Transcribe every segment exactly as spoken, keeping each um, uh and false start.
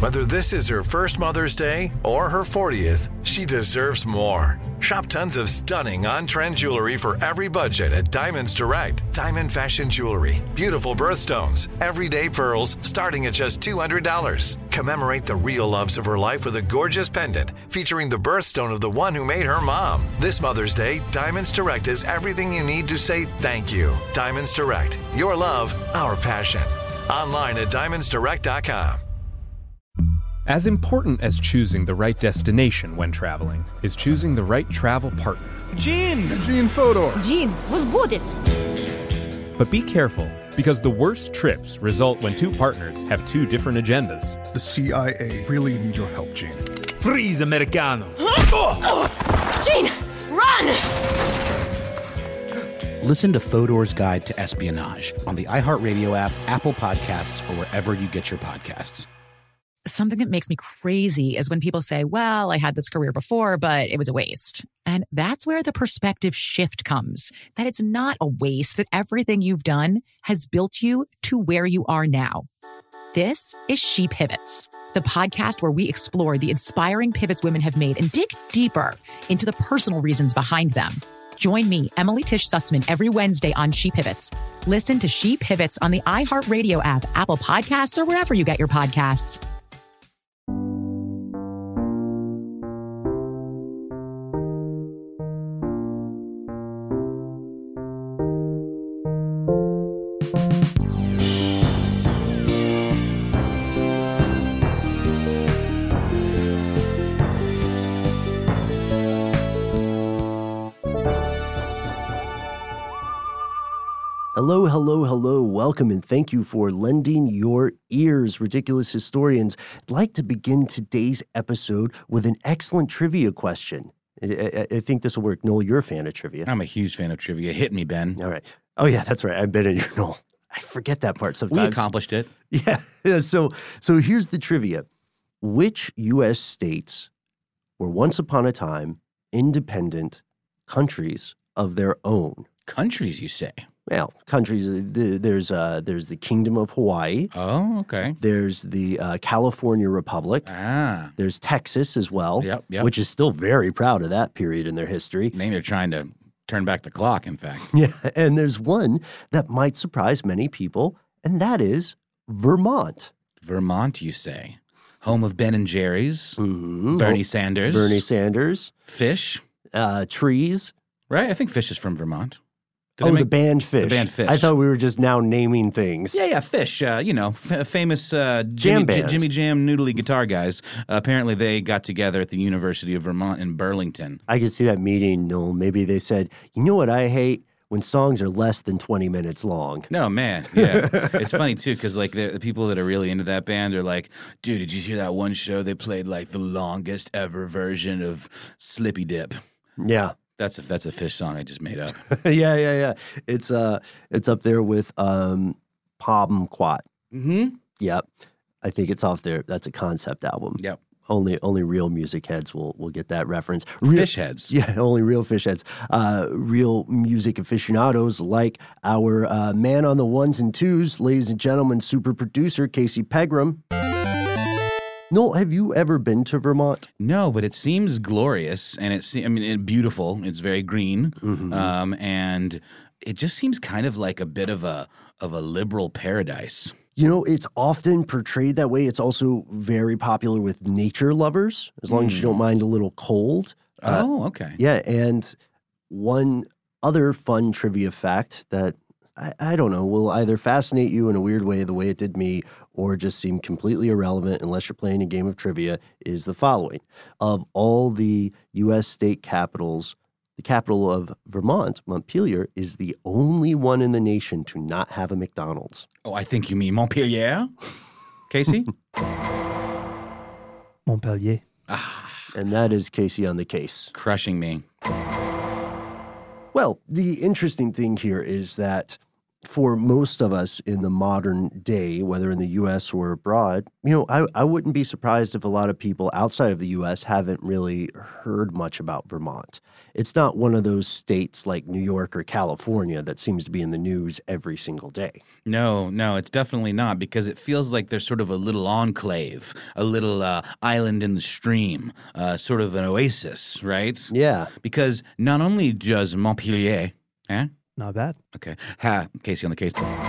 Whether this is her first Mother's Day or her fortieth, she deserves more. Shop tons of stunning on-trend jewelry for every budget at Diamonds Direct. Diamond fashion jewelry, beautiful birthstones, everyday pearls starting at just two hundred dollars. Commemorate the real loves of her life with a gorgeous pendant featuring the birthstone of the one who made her mom. This Mother's Day, Diamonds Direct is everything you need to say thank you. Diamonds Direct. Your love, our passion. Online at diamonds direct dot com. As important as choosing the right destination when traveling is choosing the right travel partner. Gene! Gene Fodor. Gene, was будет? But be careful, because the worst trips result when two partners have two different agendas. The C I A really need your help, Gene. Freeze, Americano! Gene, run! Listen to Fodor's Guide to Espionage on the iHeartRadio app, Apple Podcasts, or wherever you get your podcasts. Something that makes me crazy is when people say, well, I had this career before, but it was a waste. And that's where the perspective shift comes, that it's not a waste, that everything you've done has built you to where you are now. This is She Pivots, the podcast where we explore the inspiring pivots women have made and dig deeper into the personal reasons behind them. Join me, Emily Tish Sussman, every Wednesday on She Pivots. Listen to She Pivots on the iHeartRadio app, Apple Podcasts, or wherever you get your podcasts. Hello, hello, hello. Welcome and thank you for lending your ears, ridiculous historians. I'd like to begin today's episode with an excellent trivia question. I, I, I think this will work. Noel, you're a fan of trivia. I'm a huge fan of trivia. Hit me, Ben. All right. Oh, yeah, that's right. I've been in your Noel. I forget that part sometimes. We accomplished it. Yeah. So, so here's the trivia. Which U S states were once upon a time independent countries of their own? Countries, you say? Well, countries, there's uh, there's the Kingdom of Hawaii. Oh, okay. There's the uh, California Republic. Ah. There's Texas as well, Yep, yep. which is still very proud of that period in their history. I think they're trying to turn back the clock, in fact. Yeah, and there's one that might surprise many people, and that is Vermont. Vermont, you say? Home of Ben and Jerry's, Mm-hmm. Bernie Oh, Sanders. Bernie Sanders. Fish, Uh, trees. right? I think Fish is from Vermont. Did I Oh, make- the band Fish. The band Fish. I thought we were just now naming things. Yeah, yeah, Fish. Uh, you know, f- famous uh, Jimmy, Jam band. J- Jimmy Jam noodly guitar guys. Uh, apparently, they got together at the University of Vermont in Burlington. I could see that meeting, Noel. Maybe they said, you know what I hate? When songs are less than twenty minutes long. No, man. Yeah. It's funny, too, because, like, the, the people that are really into that band are like, dude, did you hear that one show? They played, like, the longest ever version of Slippy Dip. Yeah. That's a, that's a Fish song I just made up. yeah, yeah, yeah. It's uh, it's up there with um, Pomquat. Mm-hmm. Yep, I think it's off there. That's a concept album. Yep. Only only real music heads will will get that reference. Real, Fish heads. Yeah, only real fish heads. Uh, real music aficionados like our uh, man on the ones and twos, ladies and gentlemen, super producer Casey Pegram. Noel, have you ever been to Vermont? No, but it seems glorious, and it se- I mean, it, beautiful. It's very green, Mm-hmm. um, and it just seems kind of like a bit of a of a liberal paradise. You know, it's often portrayed that way. It's also very popular with nature lovers, as long as you don't mind a little cold. Uh, Oh, okay. Yeah, and one other fun trivia fact that I, I don't know will either fascinate you in a weird way, the way it did me, or just seem completely irrelevant unless you're playing a game of trivia, is the following. Of all the U S state capitals, the capital of Vermont, Montpelier, is the only one in the nation to not have a McDonald's. Oh, I think you mean Montpellier, Casey. Montpellier. And that is Casey on the case. Crushing me. Well, the interesting thing here is that for most of us in the modern day, whether in the U S or abroad, you know, I, I wouldn't be surprised if a lot of people outside of the U S haven't really heard much about Vermont. It's not one of those states like New York or California that seems to be in the news every single day. No, no, it's definitely not, because it feels like there's sort of a little enclave, a little uh, island in the stream, uh, sort of an oasis, right? Yeah. Because not only does Montpelier, eh? Not bad. Okay. Ha, Casey on the case.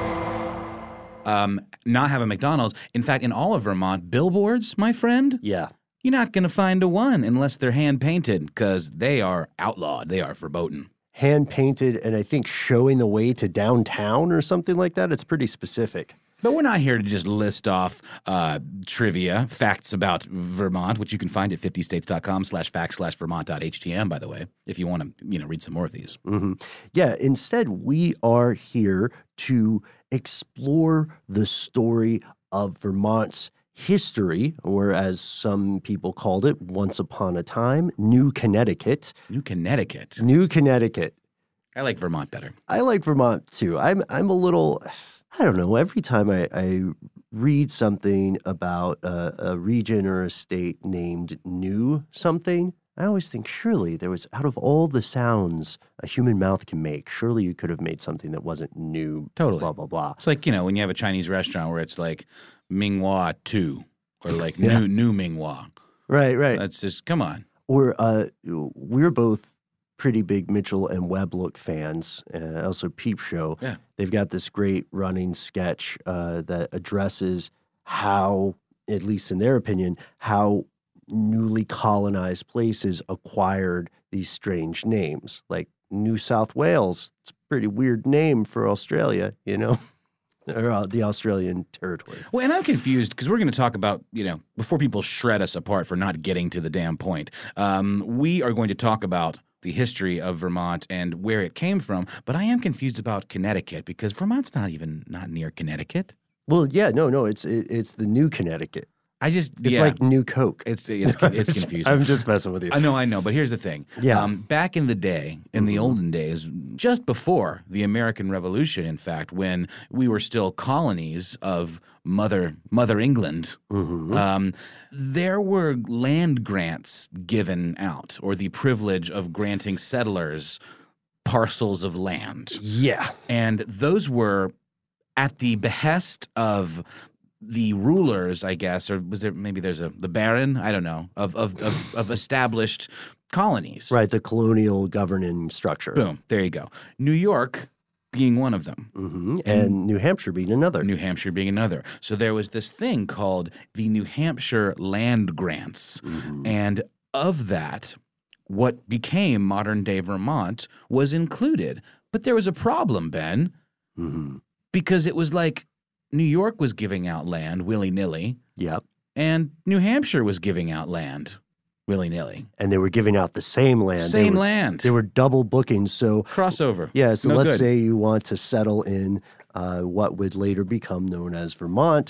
Um, not have a McDonald's. In fact, in all of Vermont, billboards, my friend, Yeah. you're not going to find a one unless they're hand-painted, because they are outlawed. They are verboten. Hand-painted and I think showing the way to downtown or something like that. It's pretty specific. But we're not here to just list off uh, trivia, facts about Vermont, which you can find at fifty states dot com slash facts slash vermont dot h t m, by the way, if you want to, you know, read some more of these. Mm-hmm. Yeah, instead, we are here to explore the story of Vermont's history, or as some people called it, once upon a time, New Connecticut. New Connecticut. New Connecticut. I like Vermont better. I like Vermont, too. I'm I'm a little, I don't know, every time I, I read something about a, a region or a state named New something, I always think, surely there was, out of all the sounds a human mouth can make, surely you could have made something that wasn't new, Totally. blah, blah, blah. It's like, you know, when you have a Chinese restaurant where it's like Minghua two or like Yeah. new new Minghua. Right, right. That's just, come on. Or uh, we're both pretty big Mitchell and Webb Look fans, uh, also Peep Show. Yeah. They've got this great running sketch uh, that addresses how, at least in their opinion, how newly colonized places acquired these strange names. Like New South Wales, it's a pretty weird name for Australia, you know? Or uh, the Australian territory. Well, and I'm confused because we're going to talk about, you know, before people shred us apart for not getting to the damn point, um, we are going to talk about the history of Vermont and where it came from. But I am confused about Connecticut because Vermont's not even not near Connecticut. Well, yeah, no, no, it's it, it's the New Connecticut. I just, It's yeah. like New Coke. It's it's it's confusing. I'm just messing with you. I know, I know, but here's the thing. Yeah. Um, back in the day, in the olden days, just before the American Revolution, in fact, when we were still colonies of Mother Mother England, um, there were land grants given out, or the privilege of granting settlers parcels of land. Yeah. And those were at the behest of the rulers, I guess, or was there maybe there's a the baron, I don't know, of of of, of established colonies. Right, the colonial governing structure. Boom. There you go. New York being one of them. hmm And, New Hampshire being another. New Hampshire being another. So there was this thing called the New Hampshire land grants. And of that, what became modern-day Vermont was included. But there was a problem, Ben, hmm because it was like New York was giving out land willy-nilly, Yep. and New Hampshire was giving out land willy-nilly. And they were giving out the same land. They Same were- land. They were double bookings. So, Crossover. yeah, so No let's good. say you want to settle in uh, what would later become known as Vermont,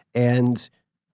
and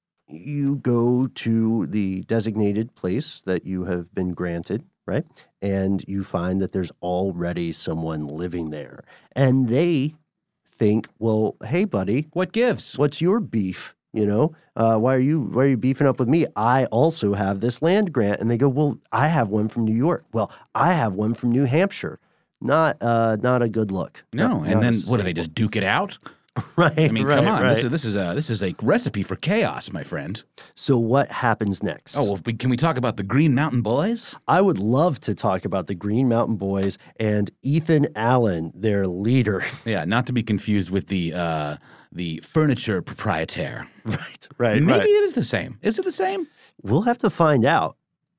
you go to the designated place that you have been granted, right? And you find that there's already someone living there. And they think, well, hey, buddy, What gives? what's your beef? You know, uh, why are you why are you beefing up with me? I also have this land grant, and they go, well, I have one from New York. Well, I have one from New Hampshire. Not uh, not a good look. No, Not- and not then a what do they sustainable- just duke it out? Right. I mean, right, come on, right. this is this is a this is a recipe for chaos, my friend. So what happens next? Oh, well, we- can we talk about the Green Mountain Boys? I would love to talk about the Green Mountain Boys and Ethan Allen, their leader. Yeah, not to be confused with the uh, the furniture proprietor. right, right, Maybe right. it is the same. Is it the same? We'll have to find out.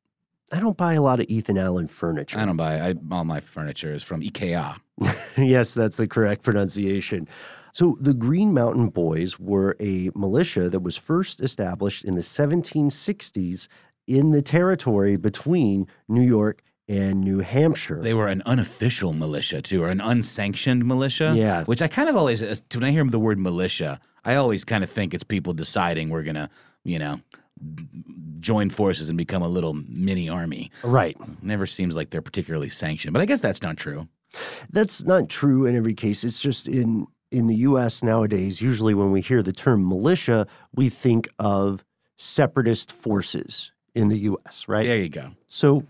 I don't buy a lot of Ethan Allen furniture. I don't buy. I, all my furniture is from IKEA. Yes, that's the correct pronunciation. So the Green Mountain Boys were a militia that was first established in the seventeen sixties in the territory between New York and New Hampshire. They were an unofficial militia too, or an unsanctioned militia. Yeah. Which I kind of always, when I hear the word militia, I always kind of think it's people deciding we're gonna, you know, join forces and become a little mini army. Right. Never seems like they're particularly sanctioned, but I guess that's not true. That's not true in every case. It's just in in the U S nowadays, usually when we hear the term militia, we think of separatist forces in the U S, right? There you go. So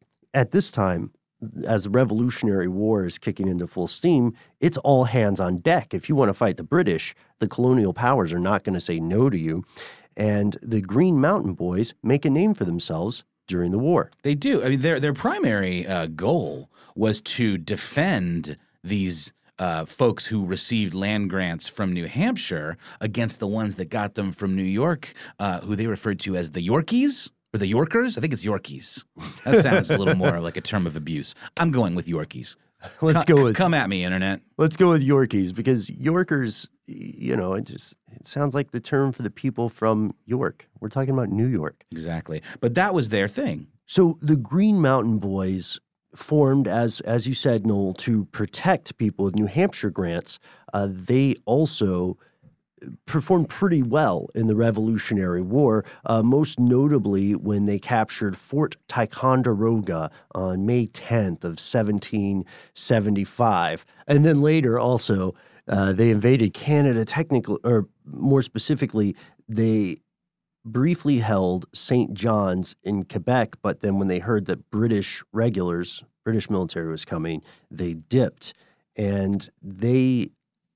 at this time, as the Revolutionary War is kicking into full steam, it's all hands on deck. If you want to fight the British, the colonial powers are not going to say no to you. And the Green Mountain Boys make a name for themselves during the war. They do. I mean, their their primary uh, goal was to defend these uh, folks who received land grants from New Hampshire against the ones that got them from New York, uh, who they referred to as the Yorkies. Or the Yorkers? I think it's Yorkies. That sounds a little more like a term of abuse. I'm going with Yorkies. Let's come, go with Come at me, Internet. Let's go with Yorkies, because Yorkers, you know, it just it sounds like the term for the people from York. We're talking about New York. Exactly. But that was their thing. So the Green Mountain Boys formed, as as you said, Noel, to protect people with New Hampshire grants. Uh, they also performed pretty well in the Revolutionary War, uh, most notably when they captured Fort Ticonderoga on May tenth of seventeen seventy-five. And then later also, uh, they invaded Canada technically, or more specifically, they briefly held Saint John's in Quebec, but then when they heard that British regulars, British military was coming, they dipped. And they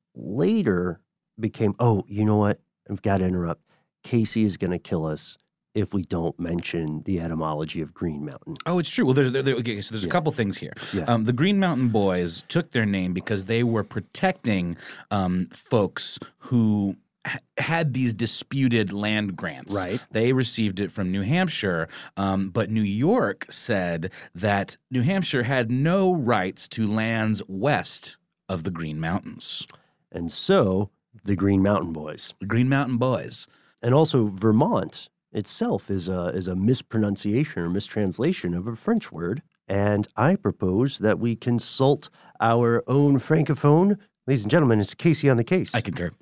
later became, oh, you know what? I've got to interrupt. Casey is going to kill us if we don't mention the etymology of Green Mountain. Oh, it's true. Well, there, there, there, okay, so there's Yeah. a couple things here. Yeah. Um, the Green Mountain Boys took their name because they were protecting um, folks who h- had these disputed land grants. Right. They received it from New Hampshire, um, but New York said that New Hampshire had no rights to lands west of the Green Mountains. And so the Green Mountain Boys. The Green Mountain Boys. And also Vermont itself is a, is a mispronunciation or mistranslation of a French word. And I propose that we consult our own Francophone. Ladies and gentlemen, it's Casey on the case. I concur.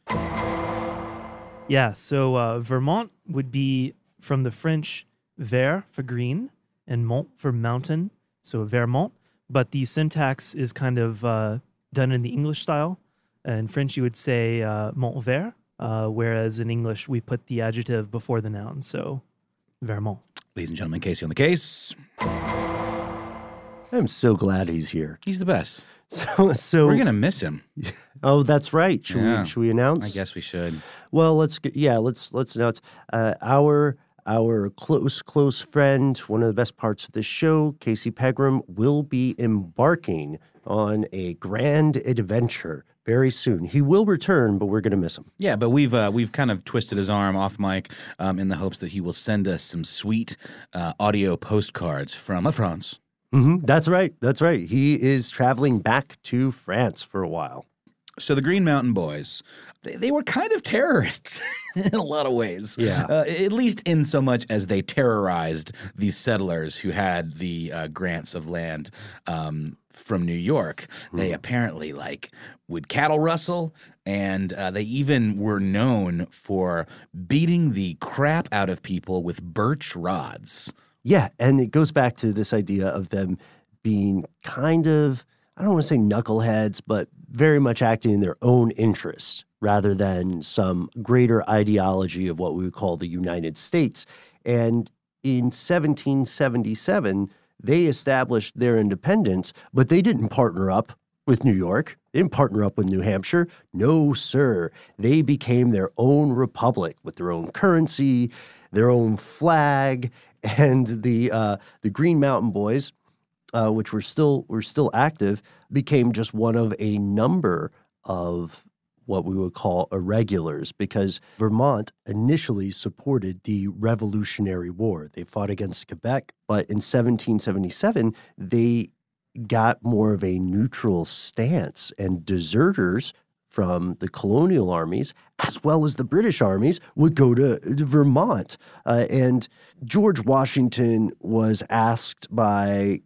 Yeah, so uh, Vermont would be from the French vert for green and mont for mountain, so Vermont. But the syntax is kind of uh, done in the English style. In French, you would say uh, mont vert, uh, whereas in English, we put the adjective before the noun, so Vermont. Ladies and gentlemen, Casey on the case. I'm so glad he's here. He's the best. So, so We're going to miss him. Oh, that's right. Should Yeah. we should we announce? I guess we should. Well, let's get, yeah, let's let's announce uh, our our close close friend, one of the best parts of this show, Casey Pegram, will be embarking on a grand adventure very soon. He will return, but we're going to miss him. Yeah, but we've uh, we've kind of twisted his arm off mic um, in the hopes that he will send us some sweet uh, audio postcards from France. Mm-hmm. That's right. That's right. He is traveling back to France for a while. So the Green Mountain Boys, they, they were kind of terrorists in a lot of ways. Yeah. Uh, at least in so much as they terrorized these settlers who had the uh, grants of land um, from New York. They apparently like would cattle rustle, and uh, they even were known for beating the crap out of people with birch rods. Yeah, and it goes back to this idea of them being kind of, I don't want to say knuckleheads, but very much acting in their own interests rather than some greater ideology of what we would call the United States. And in seventeen seventy-seven, they established their independence, but they didn't partner up with New York. They didn't partner up with New Hampshire. No, sir. They became their own republic with their own currency, their own flag, and the uh, the Green Mountain Boys, uh, which were still were still active, became just one of a number of what we would call irregulars, because Vermont initially supported the Revolutionary War. They fought against Quebec, but in seventeen seventy-seven, they got more of a neutral stance, and deserters from the colonial armies, as well as the British armies, would go to, to Vermont. Uh, and George Washington was asked by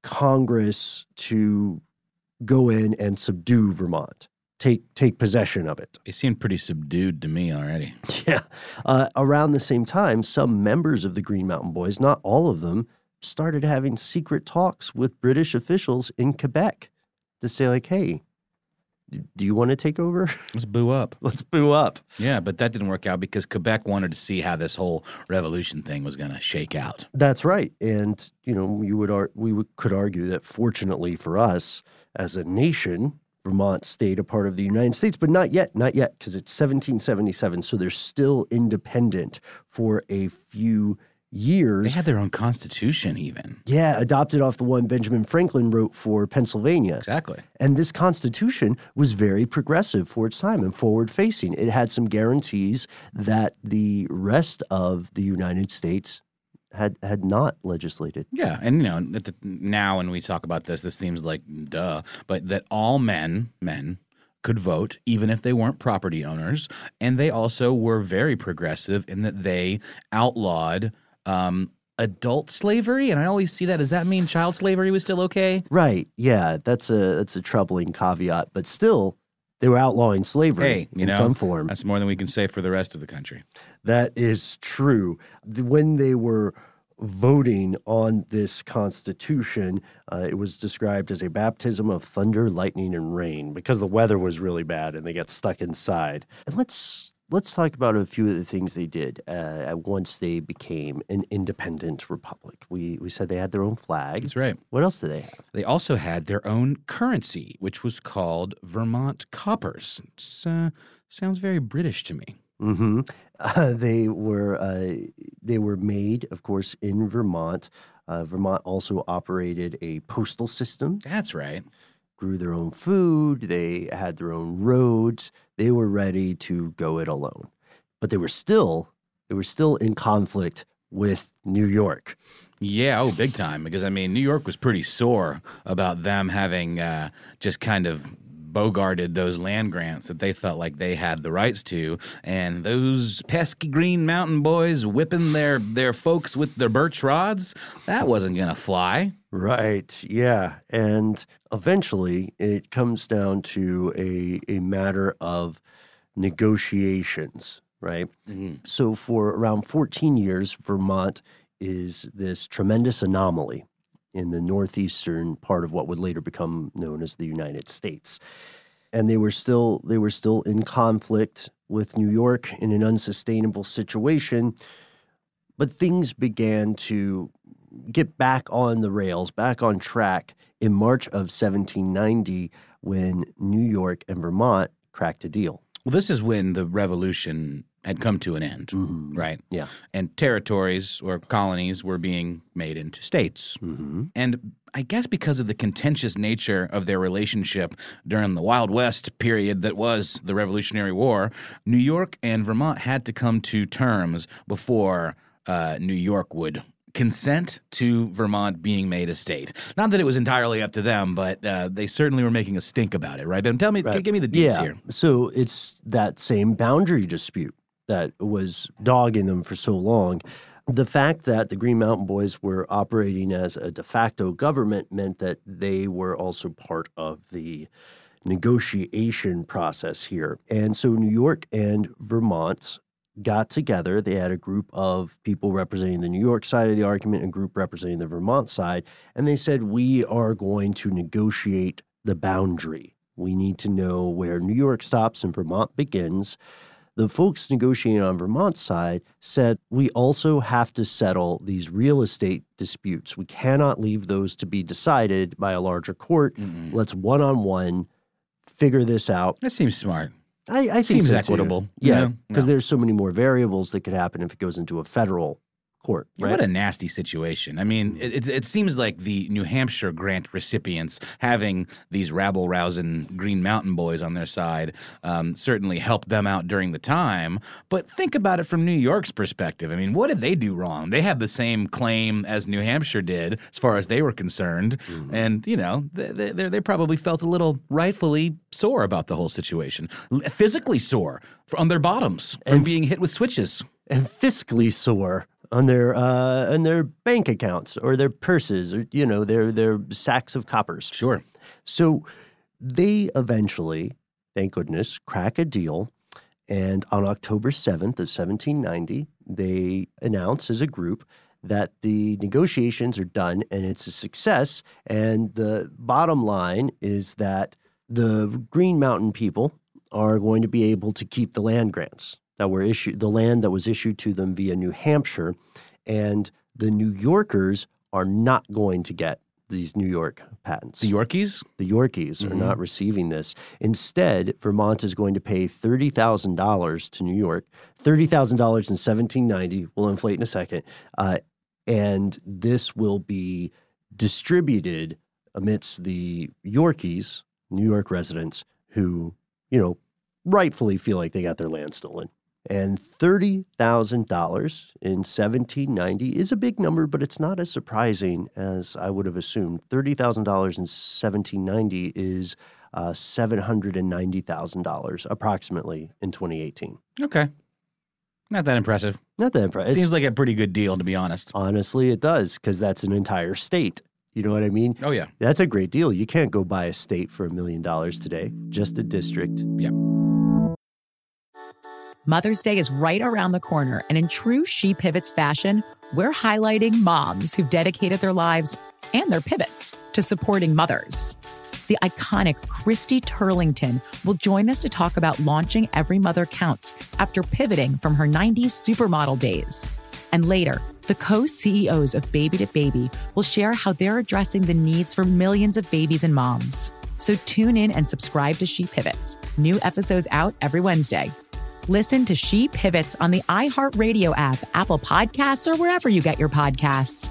Congress to go in and subdue Vermont, take take possession of it. They seemed pretty subdued to me already. Yeah. Uh, around the same time, some members of the Green Mountain Boys, not all of them, started having secret talks with British officials in Quebec to say, like, hey, Do you want to take over? Let's boo up. Let's boo up. Yeah, but that didn't work out because Quebec wanted to see how this whole revolution thing was going to shake out. That's right. And, you know, you would ar- we would, could argue that fortunately for us as a nation, Vermont stayed a part of the United States, but not yet, not yet, because it's seventeen seventy-seven. So they're still independent for a few years. They had their own constitution even. Yeah, adopted off the one Benjamin Franklin wrote for Pennsylvania. Exactly. And this constitution was very progressive for its time and forward-facing. It had some guarantees that the rest of the United States had had not legislated. Yeah, and you know, at the, now when we talk about this, this seems like duh, but that all men, men, could vote, even if they weren't property owners, and they also were very progressive in that they outlawed um, adult slavery. And I always see that. Does that mean child slavery was still okay? Right. Yeah, that's a that's a troubling caveat, but still, they were outlawing slavery Hey, you in know, some form. That's more than we can say for the rest of the country. That is true. When they were voting on this constitution, uh, it was described as a baptism of thunder, lightning, and rain because the weather was really bad and they got stuck inside. And let's let's talk about a few of the things they did uh, once they became an independent republic. We we said they had their own flag. That's right. What else did they have? They also had their own currency, which was called Vermont coppers. It uh, sounds very British to me. Mm-hmm. Uh, they were uh, they were made, of course, in Vermont. Uh, Vermont also operated a postal system. That's right. Grew their own food. They had their own roads. They were ready to go it alone, but they were still they were still in conflict with New York. Yeah, oh, big time. Because I mean, New York was pretty sore about them having uh, just kind of bogarted those land grants that they felt like they had the rights to, and those pesky Green Mountain boys whipping their their folks with their birch rods, that wasn't gonna fly. Right, yeah. And eventually it comes down to a a matter of negotiations, right? Mm-hmm. So for around fourteen years, Vermont is this tremendous anomaly in the northeastern part of what would later become known as the United States. And they were still they were still in conflict with New York in an unsustainable situation, but things began to get back on the rails, back on track in March of seventeen ninety when New York and Vermont cracked a deal. Well, this is when the revolution had come to an end, Mm-hmm. right? Yeah. And territories or colonies were being made into states. Mm-hmm. And I guess because of the contentious nature of their relationship during the Wild West period that was the Revolutionary War, New York and Vermont had to come to terms before uh, New York would consent to Vermont being made a state. Not that it was entirely up to them, but uh, they certainly were making a stink about it, right? But tell me, Right. give me the deets yeah. here. So it's that same boundary dispute that was dogging them for so long. The fact that the Green Mountain Boys were operating as a de facto government meant that they were also part of the negotiation process here. And so New York and Vermont got together. They had a group of people representing the New York side of the argument and a group representing the Vermont side. And they said, we are going to negotiate the boundary. We need to know where New York stops and Vermont begins. The folks negotiating on Vermont's side said, we also have to settle these real estate disputes. We cannot leave those to be decided by a larger court. Mm-mm. Let's one-on-one figure this out. That seems smart. I, I think Seems so, too. equitable. Yeah, Yeah. because No. there's so many more variables that could happen if it goes into a federal court, right? What a nasty situation. I mean, it, it, it seems like the New Hampshire grant recipients having these rabble-rousing Green Mountain Boys on their side um, certainly helped them out during the time. But think about it from New York's perspective. I mean, what did they do wrong? They had the same claim as New Hampshire did as far as they were concerned. Mm-hmm. And, you know, they, they, they probably felt a little rightfully sore about the whole situation. Physically sore on their bottoms from And- being hit with switches. And fiscally sore on their uh, on their bank accounts or their purses or, you know, their their sacks of coppers. Sure. So they eventually, thank goodness, crack a deal. And on October seventh of seventeen ninety, they announce as a group that the negotiations are done and it's a success. And the bottom line is that the Green Mountain people are going to be able to keep the land grants that were issued, the land that was issued to them via New Hampshire, and the New Yorkers are not going to get these New York patents. The Yorkies? The Yorkies mm-hmm. are not receiving this. Instead, Vermont is going to pay thirty thousand dollars to New York, thirty thousand dollars in seventeen ninety. We'll inflate in a second. Uh, and this will be distributed amidst the Yorkies, New York residents, who, you know, rightfully feel like they got their land stolen. And thirty thousand dollars in seventeen ninety is a big number, but it's not as surprising as I would have assumed. thirty thousand dollars in seventeen ninety is uh, seven hundred ninety thousand dollars approximately in twenty eighteen. Okay. Not that impressive. Not that impressive. Seems like a pretty good deal, to be honest. Honestly, it does, because that's an entire state. You know what I mean? Oh, yeah. That's a great deal. You can't go buy a state for a million dollars today, just a district. Yeah. Mother's Day is right around the corner, and in true She Pivots fashion, we're highlighting moms who've dedicated their lives and their pivots to supporting mothers. The iconic Christy Turlington will join us to talk about launching Every Mother Counts after pivoting from her nineties supermodel days. And later, the co-C E Os of Baby to Baby will share how they're addressing the needs for millions of babies and moms. So tune in and subscribe to She Pivots. New episodes out every Wednesday. Listen to She Pivots on the iHeartRadio app, Apple Podcasts, or wherever you get your podcasts.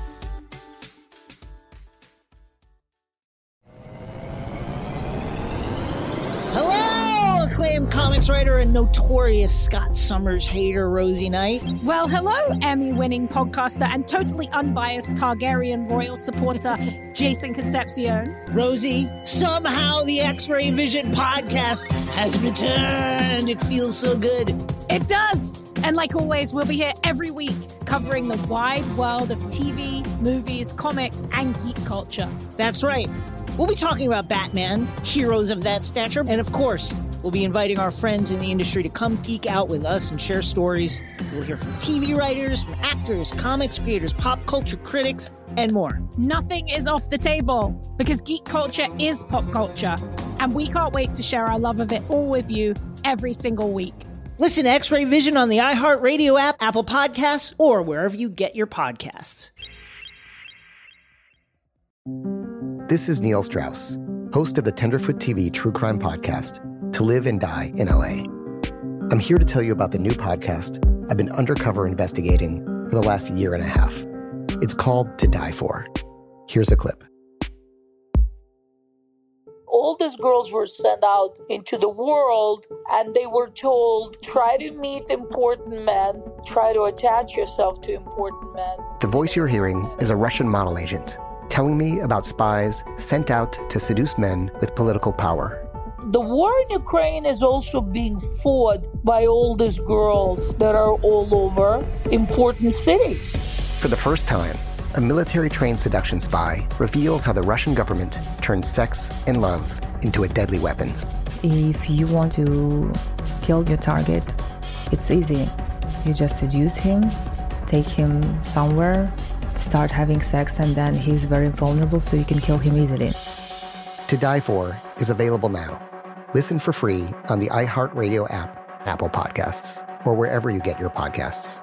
Hello, acclaimed comics writer and notorious Scott Summers hater, Rosie Knight. Well, hello, Emmy-winning podcaster and totally unbiased Targaryen royal supporter, Jason Concepcion. Rosie, somehow the X-Ray Vision podcast has returned. It feels so good. It does. And like always, we'll be here every week covering the wide world of T V, movies, comics, and geek culture. That's right. We'll be talking about Batman, heroes of that stature, and of course, we'll be inviting our friends in the industry to come geek out with us and share stories. We'll hear from T V writers, from actors, comics creators, pop culture critics, and more. Nothing is off the table because geek culture is pop culture, and we can't wait to share our love of it all with you every single week. Listen to X-Ray Vision on the iHeartRadio app, Apple Podcasts, or wherever you get your podcasts. This is Neil Strauss, host of the Tenderfoot T V true crime podcast, To Live and Die in L A. I'm here to tell you about the new podcast I've been undercover investigating for the last year and a half. It's called To Die For. Here's a clip. All these girls were sent out into the world and they were told, try to meet important men, try to attach yourself to important men. The voice you're hearing is a Russian model agent telling me about spies sent out to seduce men with political power. The war in Ukraine is also being fought by all these girls that are all over important cities. For the first time, a military-trained seduction spy reveals how the Russian government turned sex and love into a deadly weapon. If you want to kill your target, it's easy. You just seduce him, take him somewhere, start having sex, and then he's very vulnerable, so you can kill him easily. To Die For is available now. Listen for free on the iHeartRadio app, Apple Podcasts, or wherever you get your podcasts.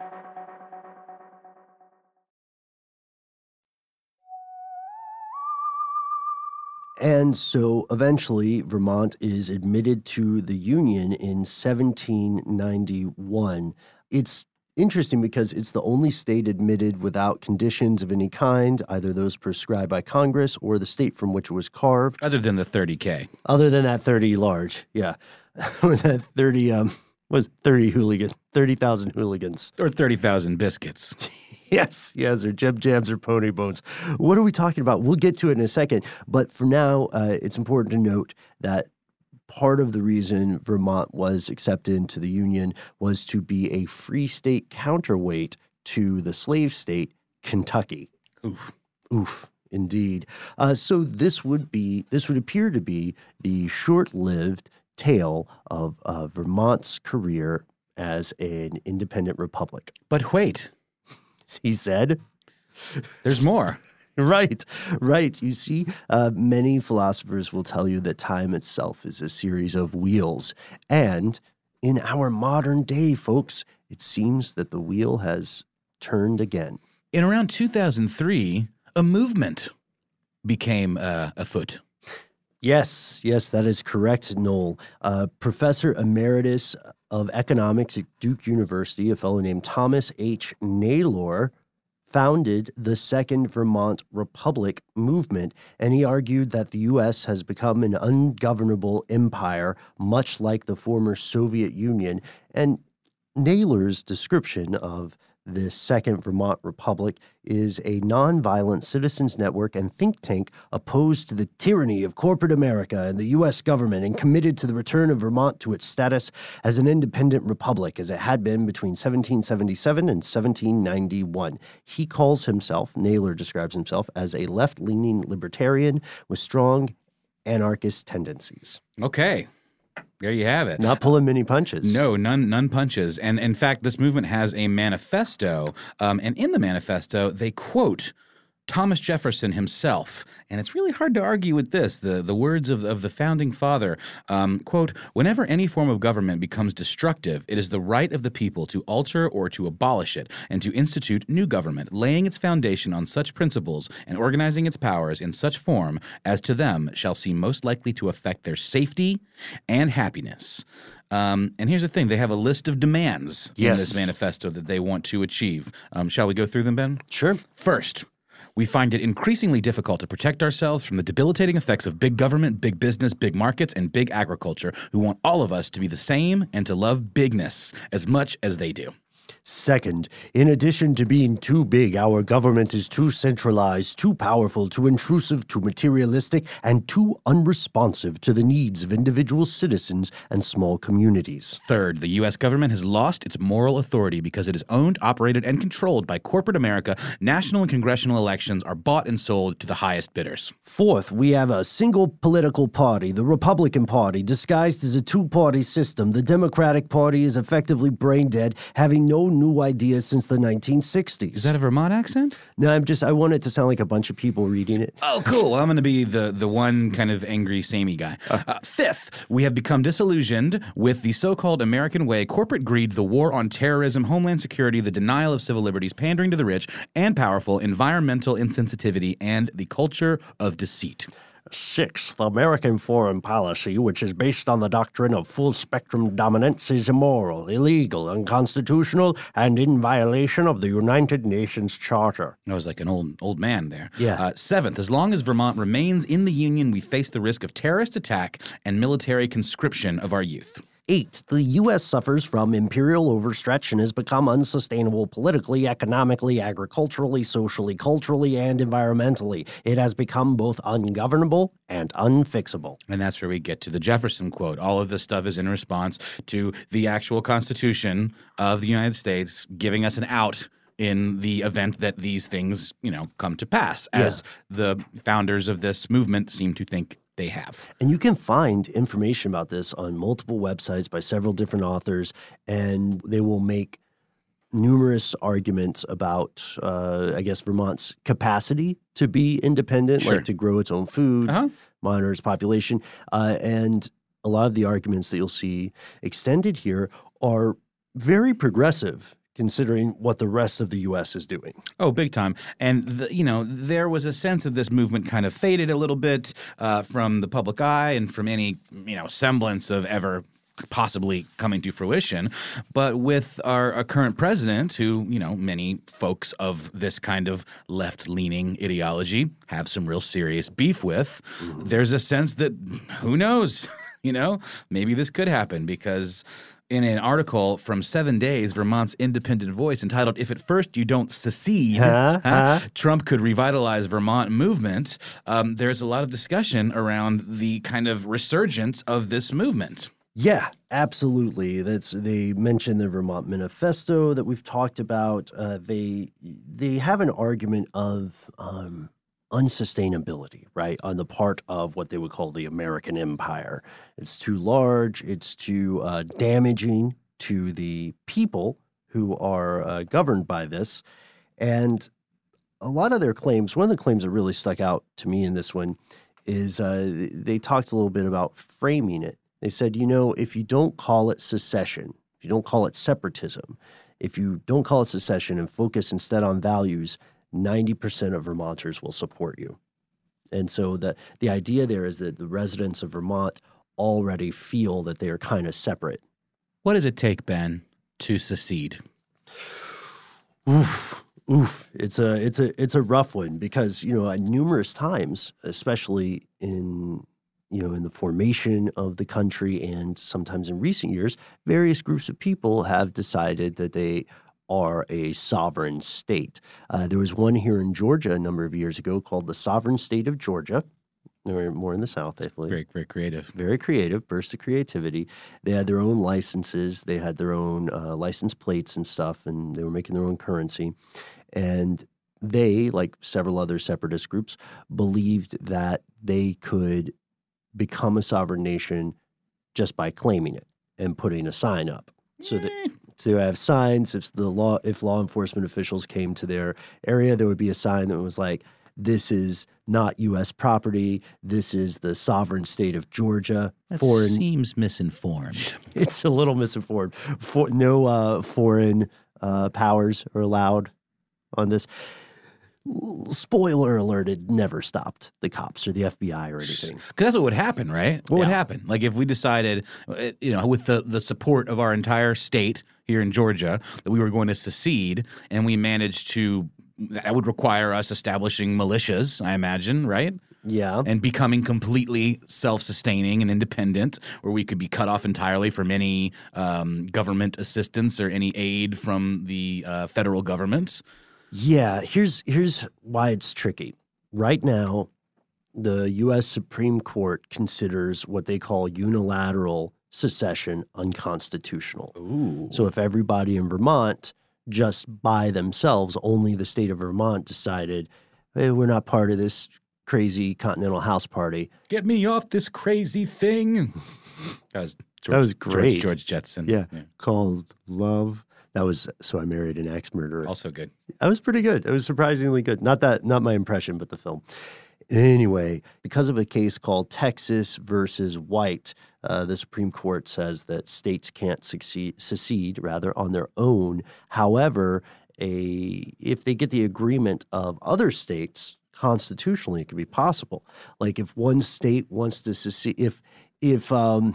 And so eventually Vermont is admitted to the Union in seventeen ninety-one. It's interesting because it's the only state admitted without conditions of any kind, either those prescribed by Congress or the state from which it was carved. Other than the thirty K. Other than that thirty large, yeah. That thirty, um, was thirty hooligans, thirty thousand hooligans. Or thirty thousand biscuits. Yes, yes, or Jeb Jams or Pony Bones. What are we talking about? We'll get to it in a second. But for now, uh, it's important to note that part of the reason Vermont was accepted into the Union was to be a free state counterweight to the slave state, Kentucky. Oof. Oof, indeed. Uh, so this would be, this would appear to be the short-lived tale of uh, Vermont's career as an independent republic. But wait. He said. There's more. Right, right. You see, uh, many philosophers will tell you that time itself is a series of wheels. And in our modern day, folks, it seems that the wheel has turned again. In around two thousand three, a movement became uh, afoot. Yes, yes, that is correct, Noel. Uh, Professor Emeritus of Economics at Duke University, a fellow named Thomas H. Naylor, founded the Second Vermont Republic movement, and he argued that the U S has become an ungovernable empire, much like the former Soviet Union. And Naylor's description of the Second Vermont Republic is a nonviolent citizens network and think tank opposed to the tyranny of corporate America and the U S government and committed to the return of Vermont to its status as an independent republic as it had been between seventeen seventy-seven and seventeen ninety-one. He calls himself, Naylor describes himself, as a left-leaning libertarian with strong anarchist tendencies. Okay. There you have it. Not pulling many punches. No, none none punches. And in fact, this movement has a manifesto. Um, and in the manifesto, they quote Thomas Jefferson himself. And it's really hard to argue with this, the, the words of, of the founding father. Um, quote, whenever any form of government becomes destructive, it is the right of the people to alter or to abolish it and to institute new government, laying its foundation on such principles and organizing its powers in such form as to them shall seem most likely to affect their safety and happiness. Um, and here's the thing. They have a list of demands yes. in this manifesto that they want to achieve. Um, shall we go through them, Ben? Sure. First, we find it increasingly difficult to protect ourselves from the debilitating effects of big government, big business, big markets, and big agriculture, who want all of us to be the same and to love bigness as much as they do. Second, in addition to being too big, our government is too centralized, too powerful, too intrusive, too materialistic, and too unresponsive to the needs of individual citizens and small communities. Third, the U S government has lost its moral authority because it is owned, operated, and controlled by corporate America. National and congressional elections are bought and sold to the highest bidders. Fourth, we have a single political party, the Republican Party, disguised as a two-party system. The Democratic Party is effectively brain dead, having no new ideas since the nineteen sixties. Is that a Vermont accent? No, I'm just, I want it to sound like a bunch of people reading it. Oh, cool. Well, I'm going to be the, the one kind of angry, samey guy. Uh, fifth, we have become disillusioned with the so-called American way, corporate greed, the war on terrorism, homeland security, the denial of civil liberties, pandering to the rich and powerful, environmental insensitivity, and the culture of deceit. Sixth, American foreign policy, which is based on the doctrine of full-spectrum dominance, is immoral, illegal, unconstitutional, and in violation of the United Nations Charter. I was like an old old man there. Yeah. Uh, seventh, as long as Vermont remains in the Union, we face the risk of terrorist attack and military conscription of our youth. Eight, the U S suffers from imperial overstretch and has become unsustainable politically, economically, agriculturally, socially, culturally, and environmentally. It has become both ungovernable and unfixable. And that's where we get to the Jefferson quote. All of this stuff is in response to the actual Constitution of the United States giving us an out in the event that these things, you know, come to pass, as yeah. the founders of this movement seem to think they have. And you can find information about this on multiple websites by several different authors, and they will make numerous arguments about, uh, I guess, Vermont's capacity to be independent, Sure. like to grow its own food, uh-huh. monitor its population. Uh, and a lot of the arguments that you'll see extended here are very progressive, considering what the rest of the U S is doing. Oh, big time. And, the, you know, there was a sense that this movement kind of faded a little bit uh, from the public eye and from any, you know, semblance of ever possibly coming to fruition. But with our, our current president, who, you know, many folks of this kind of left-leaning ideology have some real serious beef with, mm-hmm. there's a sense that, who knows, you know, maybe this could happen because in an article from Seven Days, Vermont's Independent Voice, entitled, If at First You Don't Secede, huh? Huh? Huh? Trump Could Revitalize Vermont Movement, um, there's a lot of discussion around the kind of resurgence of this movement. Yeah, absolutely. That's they mentioned the Vermont Manifesto that we've talked about. Uh, they they have an argument of um, unsustainability, right, on the part of what they would call the American empire. It's too large. It's too uh, damaging to the people who are uh, governed by this. And a lot of their claims, one of the claims that really stuck out to me in this one is uh, they talked a little bit about framing it. They said, you know, if you don't call it secession, if you don't call it separatism, if you don't call it secession and focus instead on values, ninety percent of Vermonters will support you. And so the, the idea there is that the residents of Vermont already feel that they are kind of separate. What does it take, Ben, to secede? Oof, oof. It's a it's a it's a rough one because, you know, numerous times, especially in you know in the formation of the country and sometimes in recent years, various groups of people have decided that they are a sovereign state. Uh, there was one here in Georgia a number of years ago called the Sovereign State of Georgia. They were more in the South, I believe. Very, very creative. Very creative, burst of creativity. They had their own licenses. They had their own uh, license plates and stuff, and they were making their own currency. And they, like several other separatist groups, believed that they could become a sovereign nation just by claiming it and putting a sign up. So that so they have signs. If the law, if law enforcement officials came to their area, there would be a sign that was like, "This is not U S property. This is the sovereign state of Georgia." That foreign, seems misinformed. It's a little misinformed. For, no uh, foreign uh, powers are allowed on this. Spoiler alert, it never stopped the cops or the F B I or anything. Because that's what would happen, right? What Yeah. would happen? Like if we decided, uh, you know, with the, the support of our entire state here in Georgia, that we were going to secede, and we managed to, that would require us establishing militias, I imagine, right? Yeah. And becoming completely self-sustaining and independent, where we could be cut off entirely from any um, government assistance or any aid from the uh, federal government. Yeah, here's here's why it's tricky. Right now, the U S Supreme Court considers what they call unilateral secession unconstitutional. Ooh. So if everybody in Vermont just by themselves, only the state of Vermont decided, hey, we're not part of this crazy Continental House Party. Get me off this crazy thing. That was George, That was great. George, George Jetson. Yeah, called Love. That was So I Married an Axe Murderer. Also good. That was pretty good. It was surprisingly good. Not that, not my impression, but the film. Anyway, because of a case called Texas versus White, uh, the Supreme Court says that states can't succeed, secede, rather, on their own. However, a if they get the agreement of other states, constitutionally, it could be possible. Like if one state wants to secede, if if um,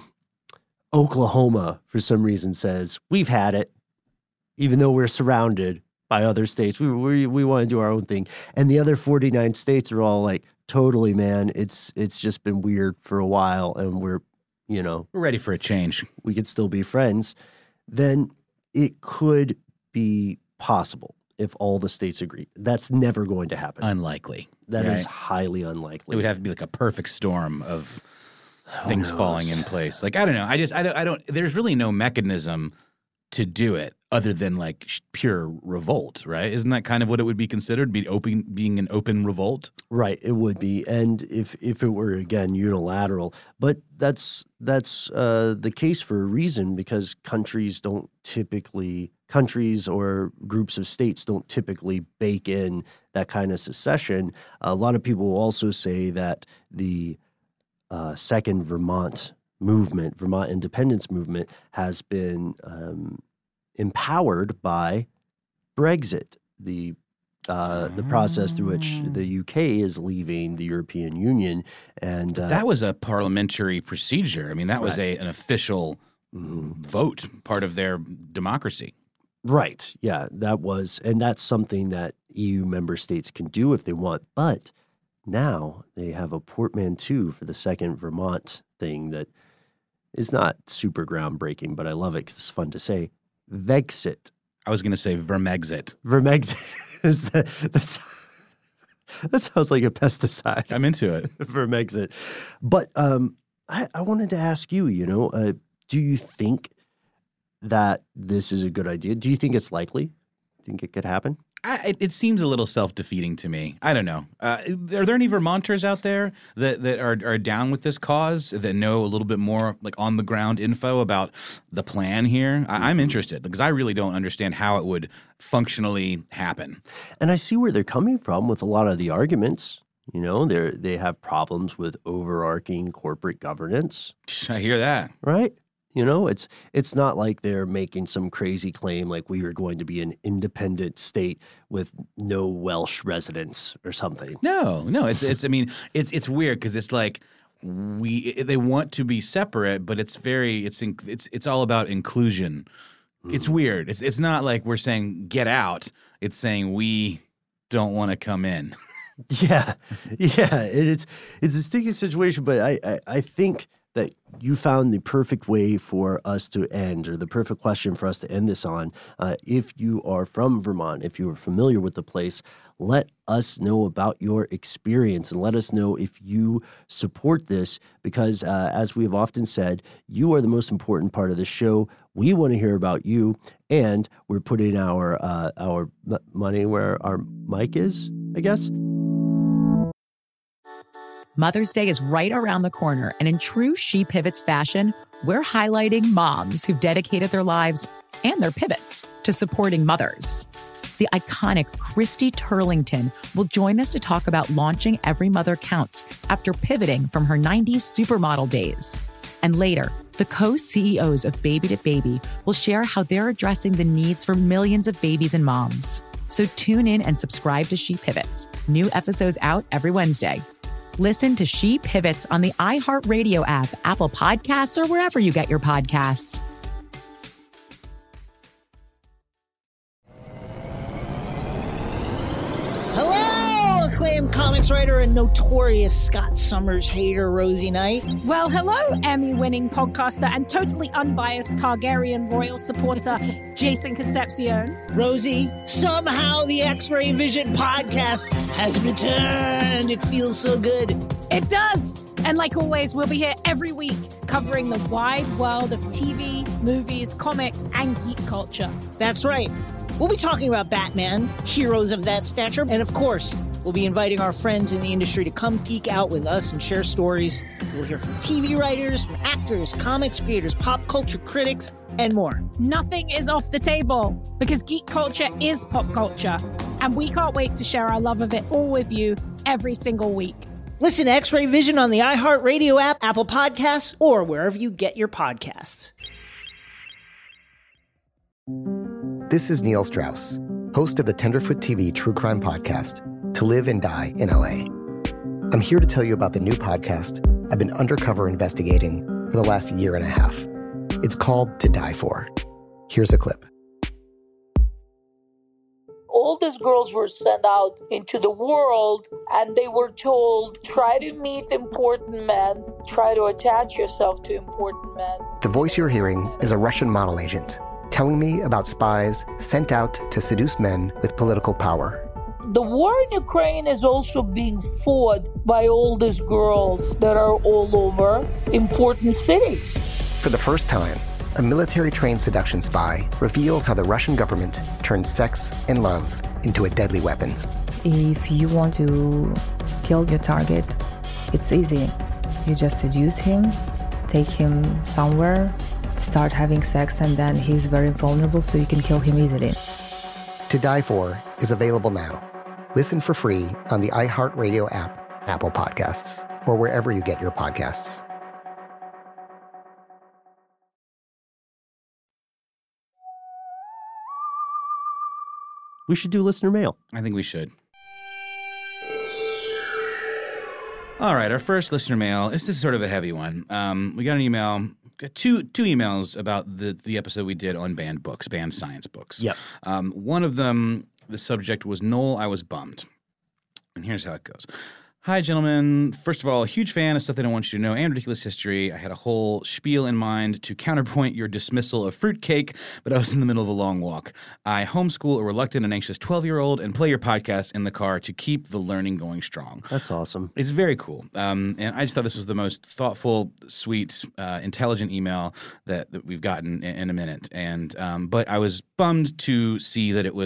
Oklahoma, for some reason, says, we've had it, even though we're surrounded by other states, we we we want to do our own thing, and the other forty-nine states are all like, totally, man, it's it's just been weird for a while, and we're, you know, we're ready for a change. We could still be friends. Then it could be possible if all the states agree. That's never going to happen. Unlikely. That right? is highly unlikely. It would have to be like a perfect storm of things knows? falling in place. Like I don't know. I just I don't. I don't. There's really no mechanism to do it other than like sh- pure revolt, right? Isn't that kind of what it would be considered? Be open, being an open revolt, right? It would be, and if if it were again unilateral, but that's that's uh, the case for a reason, because countries don't typically countries or groups of states don't typically bake in that kind of secession. A lot of people will also say that the uh, second Vermont movement, Vermont independence movement, has been um, empowered by Brexit, the uh, the process through which the U K is leaving the European Union, and uh, that was a parliamentary procedure. I mean, that was Right. a an official mm-hmm. vote, part of their democracy. Right. Yeah, that was, and that's something that E U member states can do if they want. But now they have a portmanteau for the second Vermont thing that is not super groundbreaking, but I love it because it's fun to say. Vexit. I was going to say Vermexit. Vermexit is that. That's, that sounds like a pesticide. I'm into it. Vermexit. But um, I, I wanted to ask you. You know, uh, do you think that this is a good idea? Do you think it's likely? Think it could happen? I, it, it seems a little self-defeating to me. I don't know. Uh, are there any Vermonters out there that, that are, are down with this cause, that know a little bit more like on-the-ground info about the plan here? I, I'm interested because I really don't understand how it would functionally happen. And I see where they're coming from with a lot of the arguments. You know, they they have problems with overarching corporate governance. I hear that. Right? You know, it's it's not like they're making some crazy claim like we are going to be an independent state with no Welsh residents or something. No, no, it's it's. I mean, it's it's weird because it's like we they want to be separate, but it's very it's in, it's it's all about inclusion. Mm. It's weird. It's it's not like we're saying get out. It's saying we don't want to come in. Yeah, yeah. It, it's it's a sticky situation, but I, I I think that you found the perfect way for us to end, or the perfect question for us to end this on. Uh, if you are from Vermont, if you are familiar with the place, let us know about your experience and let us know if you support this because, uh, as we have often said, you are the most important part of the show. We want to hear about you, and we're putting our uh, our m- money where our mic is, I guess. Mother's Day is right around the corner, and in true She Pivots fashion, we're highlighting moms who've dedicated their lives and their pivots to supporting mothers. The iconic Christy Turlington will join us to talk about launching Every Mother Counts after pivoting from her nineties supermodel days. And later, the co-C E Os of Baby to Baby will share how they're addressing the needs for millions of babies and moms. So tune in and subscribe to She Pivots. New episodes out every Wednesday. Listen to She Pivots on the iHeartRadio app, Apple Podcasts, or wherever you get your podcasts. Hello, acclaimed comics writer and notorious Scott Summers hater, Rosie Knight. Well, hello, Emmy-winning podcaster and totally unbiased Targaryen royal supporter, Jason Concepcion. Rosie, somehow the X-Ray Vision podcast has returned. It feels so good. It does. And like always, we'll be here every week covering the wide world of T V, movies, comics, and geek culture. That's right. We'll be talking about Batman, heroes of that stature, and of course, we'll be inviting our friends in the industry to come geek out with us and share stories. We'll hear from T V writers, from actors, comics creators, pop culture critics, and more. Nothing is off the table because geek culture is pop culture, and we can't wait to share our love of it all with you every single week. Listen to X-Ray Vision on the iHeartRadio app, Apple Podcasts, or wherever you get your podcasts. This is Neil Strauss, host of the Tenderfoot T V True Crime Podcast, To Live and Die in L A. I'm here to tell you about the new podcast I've been undercover investigating for the last year and a half. It's called To Die For. Here's a clip. All these girls were sent out into the world and they were told, try to meet important men, try to attach yourself to important men. The voice you're hearing is a Russian model agent telling me about spies sent out to seduce men with political power. The war in Ukraine is also being fought by all these girls that are all over important cities. For the first time, a military-trained seduction spy reveals how the Russian government turned sex and love into a deadly weapon. If you want to kill your target, it's easy. You just seduce him, take him somewhere, start having sex, and then he's very vulnerable, so you can kill him easily. To Die For is available now. Listen for free on the iHeartRadio app, Apple Podcasts, or wherever you get your podcasts. We should do listener mail. I think we should. All right, our first listener mail. This is sort of a heavy one. Um, we got an email, got two two emails about the the episode we did on banned books, banned science books. Yep. Um, one of them, the subject was Noel, I was bummed. And here's how it goes. Hi, gentlemen. First of all, a huge fan of Stuff They Don't Want You to Know and Ridiculous History. I had a whole spiel in mind to counterpoint your dismissal of fruitcake, but I was in the middle of a long walk. I homeschool a reluctant and anxious twelve-year-old and play your podcast in the car to keep the learning going strong. That's awesome. It's very cool. Um, and I just thought this was the most thoughtful, sweet, uh, intelligent email that, that we've gotten in, in a minute. And um, but I was bummed to see that it was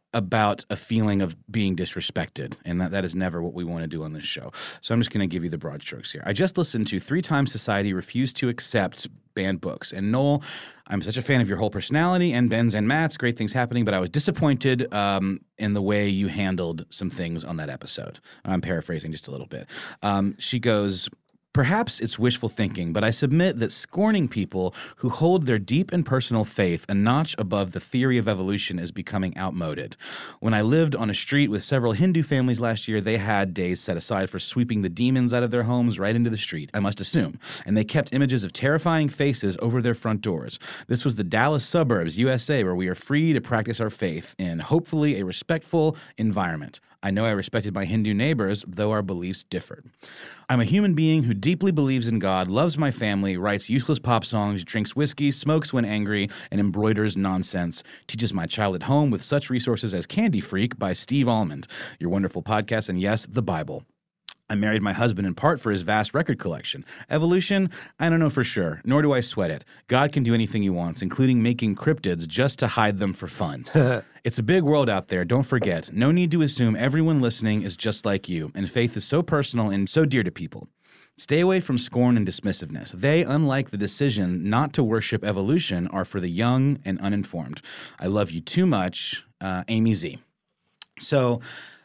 about a feeling of being disrespected, and that, that is never what we want to do on this show. So I'm just going to give you the broad strokes here. I just listened to Three Times Society Refused to Accept Banned Books. And Noel, I'm such a fan of your whole personality, and Ben's and Matt's, great things happening, but I was disappointed um, in the way you handled some things on that episode. I'm paraphrasing just a little bit. Um, she goes... Perhaps it's wishful thinking, but I submit that scorning people who hold their deep and personal faith a notch above the theory of evolution is becoming outmoded. When I lived on a street with several Hindu families last year, they had days set aside for sweeping the demons out of their homes right into the street, I must assume, and they kept images of terrifying faces over their front doors. This was the Dallas suburbs, U S A, where we are free to practice our faith in, hopefully, a respectful environment. I know I respected my Hindu neighbors, though our beliefs differed. I'm a human being who deeply believes in God, loves my family, writes useless pop songs, drinks whiskey, smokes when angry, and embroiders nonsense. Teaches my child at home with such resources as Candy Freak by Steve Almond, your wonderful podcast, and yes, the Bible. I married my husband in part for his vast record collection. Evolution? I don't know for sure, nor do I sweat it. God can do anything he wants, including making cryptids just to hide them for fun. It's a big world out there, don't forget. No need to assume everyone listening is just like you, and faith is so personal and so dear to people. Stay away from scorn and dismissiveness. They, unlike the decision not to worship evolution, are for the young and uninformed. I love you too much, uh, Amy Z. So...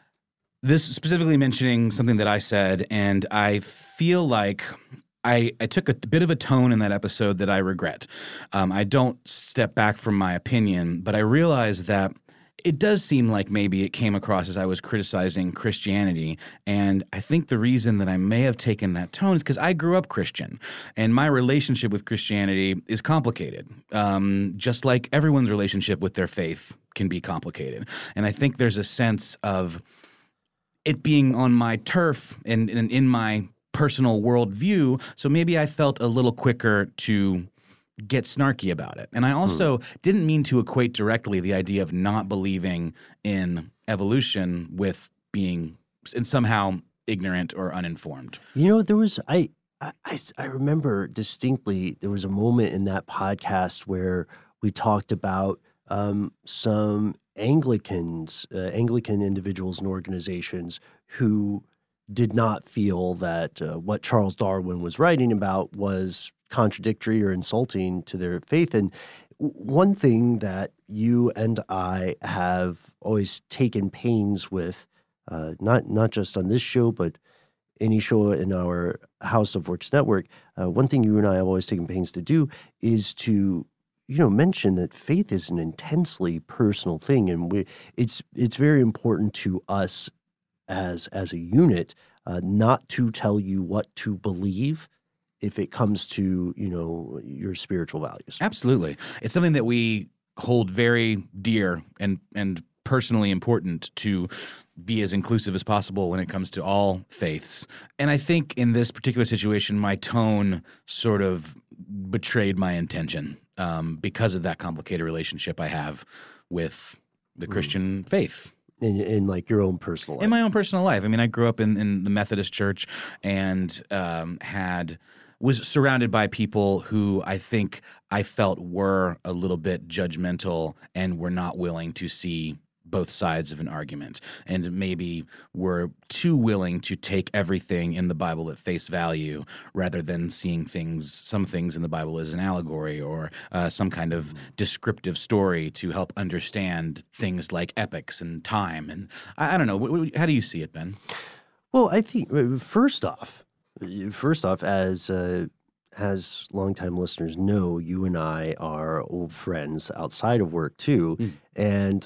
This specifically mentioning something that I said, and I feel like I, I took a bit of a tone in that episode that I regret. Um, I don't step back from my opinion, but I realize that it does seem like maybe it came across as I was criticizing Christianity, and I think the reason that I may have taken that tone is because I grew up Christian, and my relationship with Christianity is complicated, um, just like everyone's relationship with their faith can be complicated. And I think there's a sense of it being on my turf and, and in my personal worldview, so maybe I felt a little quicker to get snarky about it. And I also hmm. didn't mean to equate directly the idea of not believing in evolution with being and somehow ignorant or uninformed. You know, there was I, I I remember distinctly there was a moment in that podcast where we talked about um, some Anglicans, uh, Anglican individuals and organizations who did not feel that uh, what Charles Darwin was writing about was contradictory or insulting to their faith. And one thing that you and I have always taken pains with, uh, not not just on this show, but any show in our House of Works network, uh, one thing you and I have always taken pains to do is to you know, mention that faith is an intensely personal thing, and we, it's it's very important to us as as a unit uh, not to tell you what to believe if it comes to, you know, your spiritual values. Absolutely. It's something that we hold very dear and and personally important to be as inclusive as possible when it comes to all faiths. And I think in this particular situation, my tone sort of betrayed my intention. Um, because of that complicated relationship I have with the Christian mm. faith. In, in like your own personal life. In my own personal life. I mean, I grew up in, in the Methodist church and um, had was surrounded by people who I think I felt were a little bit judgmental and were not willing to see both sides of an argument, and maybe were too willing to take everything in the Bible at face value rather than seeing things, some things in the Bible as an allegory or uh, some kind of descriptive story to help understand things like epics and time. And I, I don't know. How do you see it, Ben? Well, I think first off, first off, as uh, as longtime listeners know, you and I are old friends outside of work too, mm. and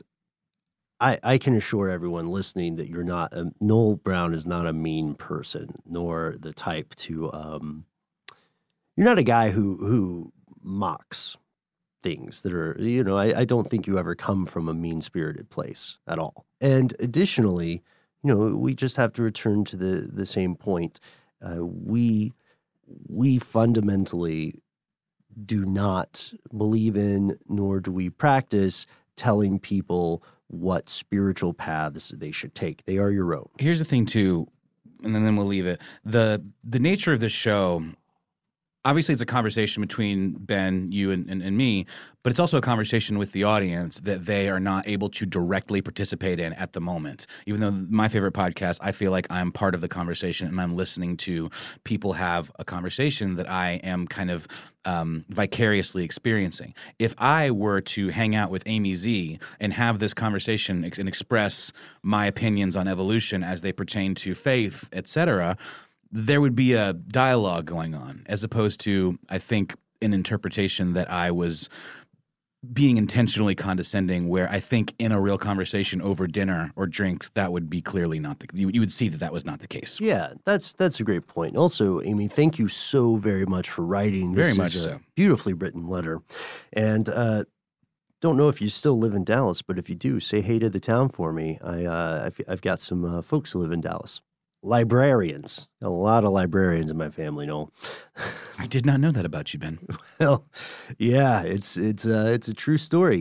I, I can assure everyone listening that you're not a, Noel Brown is not a mean person, nor the type to um, you're not a guy who who mocks things that are, you know, I, I don't think you ever come from a mean-spirited place at all. And additionally, you know, we just have to return to the the same point. Uh, we we fundamentally do not believe in, nor do we practice telling people what spiritual paths they should take. They are your own. Here's the thing, too, and then we'll leave it. The the nature of this show, obviously it's a conversation between Ben, you, and, and, and me, but it's also a conversation with the audience that they are not able to directly participate in at the moment. Even though my favorite podcast, I feel like I'm part of the conversation and I'm listening to people have a conversation that I am kind of um, vicariously experiencing. If I were to hang out with Amy Z and have this conversation ex- and express my opinions on evolution as they pertain to faith, et cetera, there would be a dialogue going on, as opposed to, I think, an interpretation that I was being intentionally condescending, where I think in a real conversation over dinner or drinks, that would be clearly not the – you, you would see that that was not the case. Yeah, that's that's a great point. Also, Amy, thank you so very much for writing. This Very much is a so. beautifully written letter. And uh, don't know if you still live in Dallas, but if you do, say hey to the town for me. I, uh, I've, I've got some uh, folks who live in Dallas. Librarians. A lot of librarians in my family, Noel. I did not know that about you, Ben. Well, yeah, it's it's uh, it's a true story.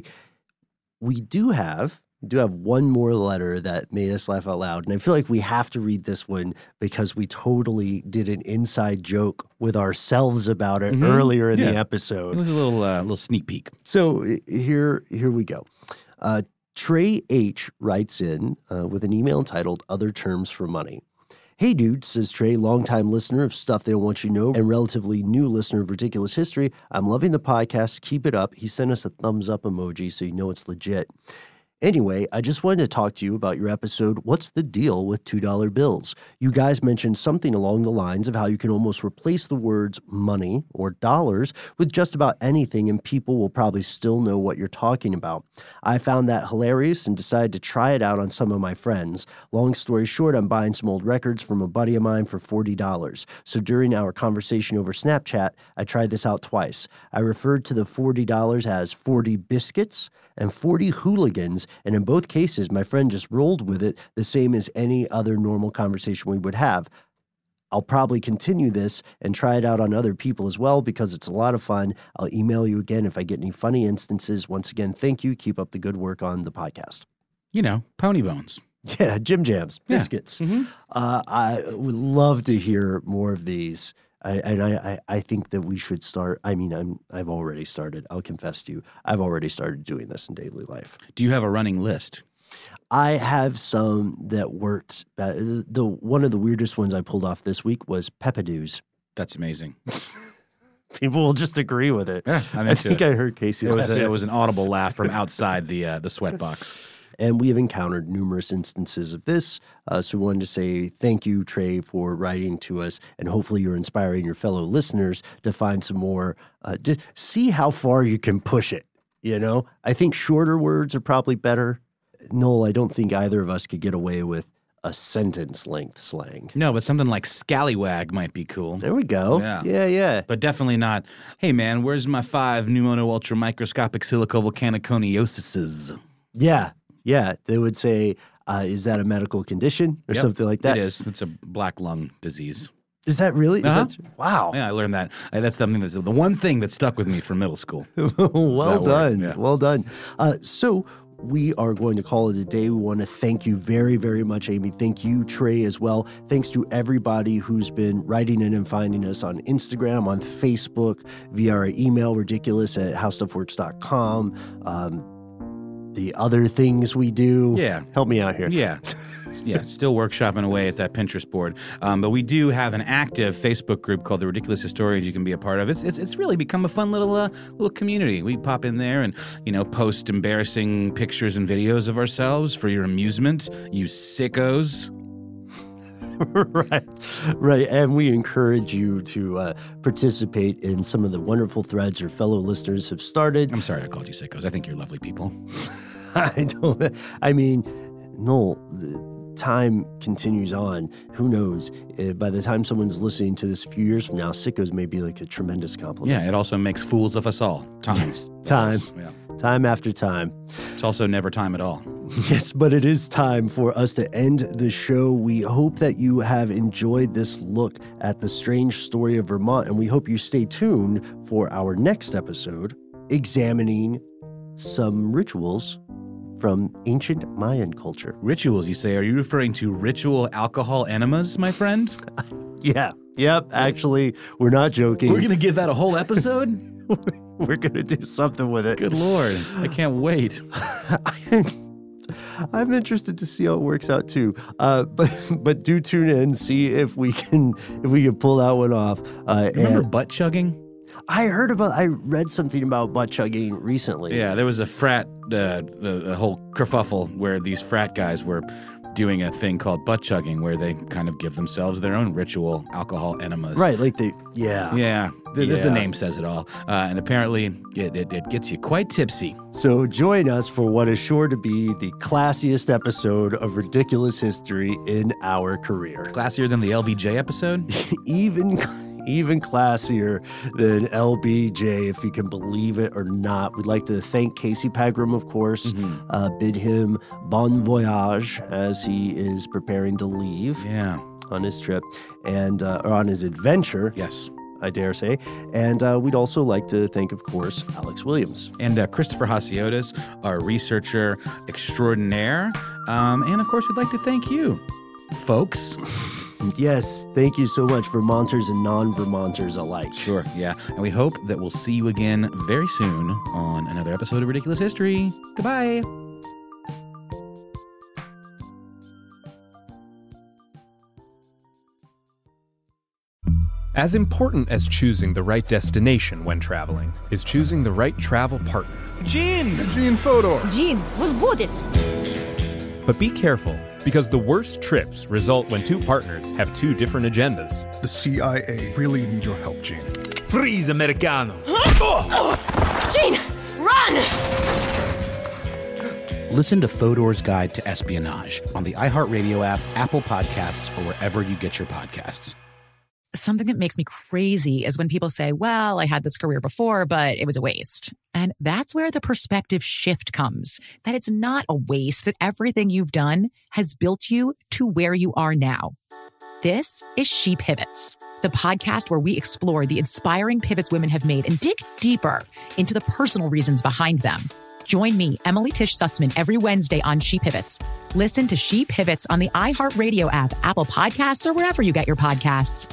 We do have do have one more letter that made us laugh out loud, and I feel like we have to read this one because we totally did an inside joke with ourselves about it Mhm. earlier in Yeah. the episode. It was a little uh, little sneak peek. So i- here here we go. Uh, Trey H writes in uh, with an email entitled "Other Terms for Money." Hey, dude, says Trey, longtime listener of Stuff They Don't Want You to Know and relatively new listener of Ridiculous History. I'm loving the podcast. Keep it up. He sent us a thumbs up emoji so you know it's legit. Anyway, I just wanted to talk to you about your episode, What's the Deal with two dollar Bills? You guys mentioned something along the lines of how you can almost replace the words money or dollars with just about anything and people will probably still know what you're talking about. I found that hilarious and decided to try it out on some of my friends. Long story short, I'm buying some old records from a buddy of mine for forty dollars. So during our conversation over Snapchat, I tried this out twice. I referred to the forty dollars as forty biscuits and forty hooligans, and in both cases, my friend just rolled with it the same as any other normal conversation we would have. I'll probably continue this and try it out on other people as well because it's a lot of fun. I'll email you again if I get any funny instances. Once again, thank you. Keep up the good work on the podcast. You know, pony bones. Yeah, Jim Jams, Yeah. biscuits. Uh, I would love to hear more of these. I, and I, I, I think that we should start. I mean, I'm, I've already started. I'll confess to you. I've already started doing this in daily life. Do you have a running list? I have some that worked. Uh, the, the one of the weirdest ones I pulled off this week was Peppadews. That's amazing. People will just agree with it. Yeah, I'm I into think it. I heard Casey. It was laugh. a, it was an audible laugh from outside the uh, the sweat box. And we have encountered numerous instances of this. Uh, so we wanted to say thank you, Trey, for writing to us. And hopefully you're inspiring your fellow listeners to find some more, uh, to see how far you can push it. You know, I think shorter words are probably better. Noel, I don't think either of us could get away with a sentence length slang. No, but something like scallywag might be cool. There we go. Yeah. Yeah, yeah. But definitely not, hey man, where's my five pneumono ultra microscopic silicovolcanoconiosis? Yeah, yeah. They would say, uh, is that a medical condition or Yep, something like that? It is. It's a black lung disease. Is that really? Is Uh-huh. that, wow. Yeah, I learned that. Uh, That's something that's the one thing that stuck with me from middle school. well that word, done. yeah. Well done. Uh, so we are going to call it a day. We want to thank you very, very much, Amy. Thank you, Trey, as well. Thanks to everybody who's been writing in and finding us on Instagram, on Facebook, via our email, ridiculous at howstuffworks dot com. Um, the other things we do. Yeah. Help me out here. Yeah. Yeah, still workshopping away at that Pinterest board. Um, but we do have an active Facebook group called The Ridiculous Historians you can be a part of. It's it's, it's really become a fun little uh, little community. We pop in there and, you know, post embarrassing pictures and videos of ourselves for your amusement, you sickos. right, right. And we encourage you to uh, participate in some of the wonderful threads your fellow listeners have started. I'm sorry I called you sickos. I think you're lovely people. I don't, I mean, no, the time continues on. Who knows? Uh, by the time someone's listening to this a few years from now, sickos may be like a tremendous compliment. Yeah, it also makes fools of us all. Time. Time. Yes, yeah. Time after time. It's also never time at all. Yes, but it is time for us to end the show. We hope that you have enjoyed this look at the strange story of Vermont, and we hope you stay tuned for our next episode, examining some rituals from ancient Mayan culture. Rituals, you say? Are you referring to ritual alcohol enemas, my friend? Yeah. Yep, actually, we're not joking. We're going to give that a whole episode? We're going to do something with it. Good Lord. I can't wait. I'm interested to see how it works out too. Uh, but but do tune in, see if we can if we can pull that one off. Uh, Remember and butt chugging? I heard about. I read something about butt chugging recently. Yeah, there was a frat, uh, a, a whole kerfuffle where these frat guys were doing a thing called butt chugging, where they kind of give themselves their own ritual alcohol enemas. Right, like they, yeah, yeah. The, yeah. the name says it all, uh, and apparently it, it it gets you quite tipsy. So join us for what is sure to be the classiest episode of Ridiculous History in our career. Classier than the L B J episode, even. Even classier than L B J, if you can believe it or not. We'd like to thank Casey Pegram, of course, mm-hmm. uh, bid him bon voyage as he is preparing to leave yeah. on his trip and uh, or on his adventure. Yes. I dare say. And uh, we'd also like to thank, of course, Alex Williams. And uh, Christopher Hasiotis, our researcher extraordinaire. Um, and, of course, we'd like to thank you, folks. Yes, thank you so much, Vermonters and non-Vermonters alike. Sure, yeah. And we hope that we'll see you again very soon on another episode of Ridiculous History. Goodbye. As important as choosing the right destination when traveling is choosing the right travel partner. Gene! Gene Fodor! Gene, was будет? But be careful, because the worst trips result when two partners have two different agendas. The C I A really need your help, Gene. Freeze, Americano! Gene, run! Listen to Fodor's Guide to Espionage on the iHeartRadio app, Apple Podcasts, or wherever you get your podcasts. Something that makes me crazy is when people say, well, I had this career before, but it was a waste. And that's where the perspective shift comes, that it's not a waste, that everything you've done has built you to where you are now. This is She Pivots, the podcast where we explore the inspiring pivots women have made and dig deeper into the personal reasons behind them. Join me, Emily Tish Sussman, every Wednesday on She Pivots. Listen to She Pivots on the iHeartRadio app, Apple Podcasts, or wherever you get your podcasts.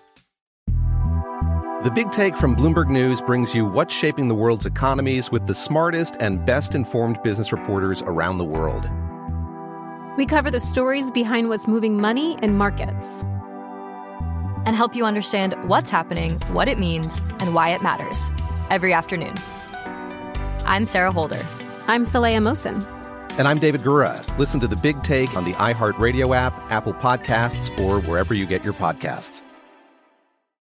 The Big Take from Bloomberg News brings you what's shaping the world's economies with the smartest and best-informed business reporters around the world. We cover the stories behind what's moving money and markets, and help you understand what's happening, what it means, and why it matters every afternoon. I'm Sarah Holder. I'm Saleha Mohsin. And I'm David Gura. Listen to The Big Take on the iHeartRadio app, Apple Podcasts, or wherever you get your podcasts.